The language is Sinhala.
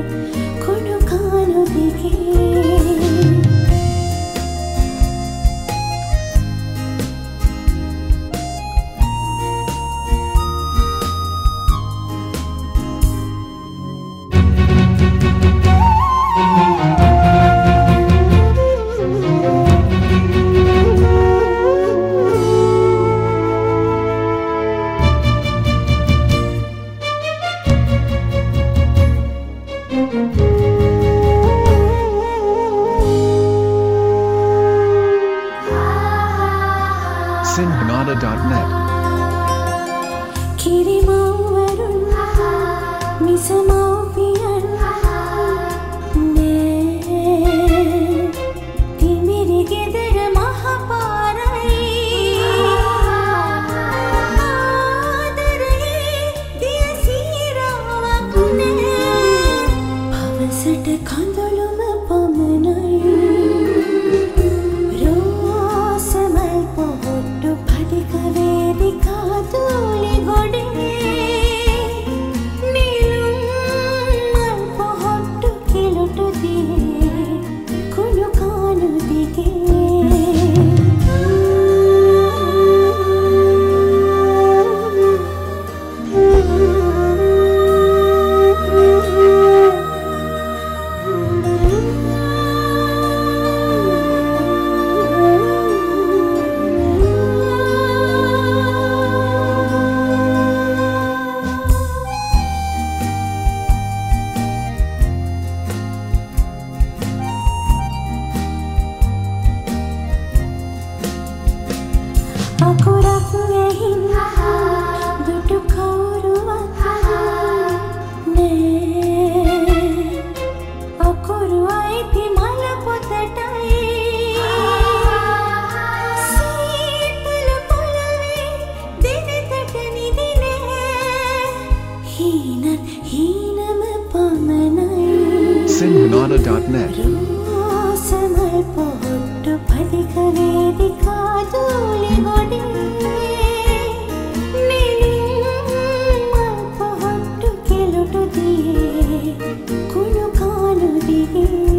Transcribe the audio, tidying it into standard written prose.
කුණු කානු දිගේ Sinhanada.net කිරිමව්වරුන් මිසමව්පියන් නේ තිමිරි ගෙදර මහපාරයි ආදරේ දියසීරාවක් නේ පවසට කඳුළුම පමණයි කාතුලි ගොඩේ නිලුම් මල් පොහොට්ටු කිලුටු දිගේ කුණු කානු අකුරක් ඇහින් දුටු කවුරුවත් නෑ අකුරු අයිති මල පොතටයි සීතල පොළවේ දෙනෙතට නිදිනේ හීනම පමණයි Sinhanada.net රෝසමල් පොහොට්ටු පදික වේදිකා දූලි ගොඩේ නිලුම් මල් පොහොට්ටු කිලුටු දිගේ කුණු කානු දිගේ